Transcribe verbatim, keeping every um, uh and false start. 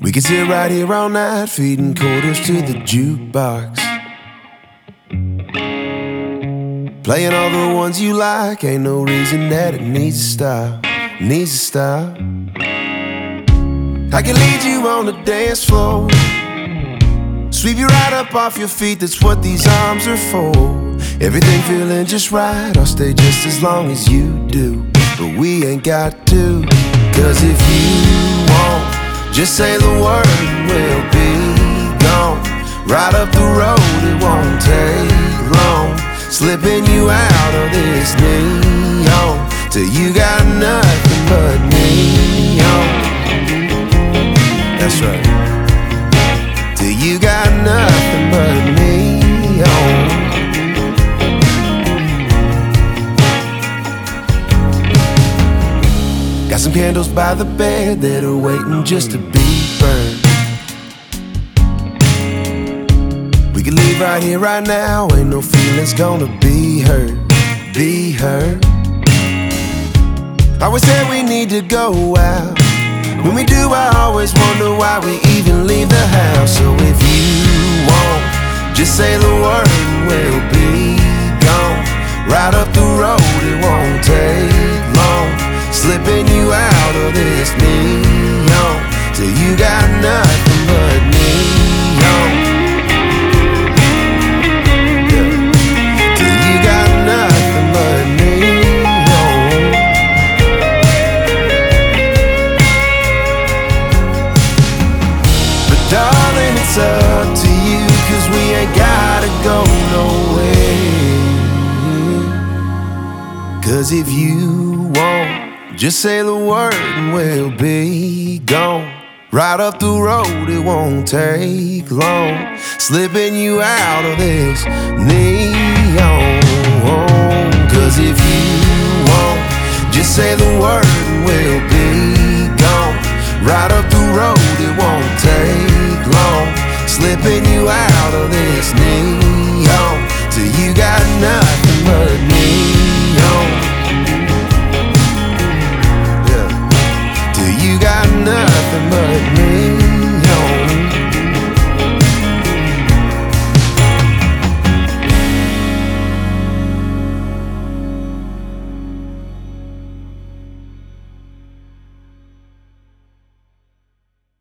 We can sit right here all night, feeding quarters to the jukebox, playing all the ones you like. Ain't no reason that it needs to stop, needs to stop. I can lead you on the dance floor, sweep you right up off your feet, that's what these arms are for. Everything feeling just right, I'll stay just as long as you do. But we ain't got to, cause if you won't, just say the word and we'll be gone. Right up the road, it won't take long, slipping you out of this neon, till you got nothing but neon. That's right. Till you got nothing but neon. Got some candles by the bed that are waiting just to be burned. We can leave right here, right now. Ain't no feelings gonna be hurt, be hurt. I always said we need to go out. When we do, I always wonder why we even leave the house. So if you won't, just say the word and we'll be gone. Right up the road, it won't take long, slipping you out of this neon, till you got nothing but neon. Yeah. Till you got nothing but neon. But darling, it's up to you, cause we ain't gotta go nowhere. Cause if you won't, just say the word and we'll be gone. Right up the road, it won't take long, slipping you out of this neon. Cause if you won't, just say the word and we'll be gone. Right up the road, it won't take long, slipping you out of this neon, till you got nothing but neon.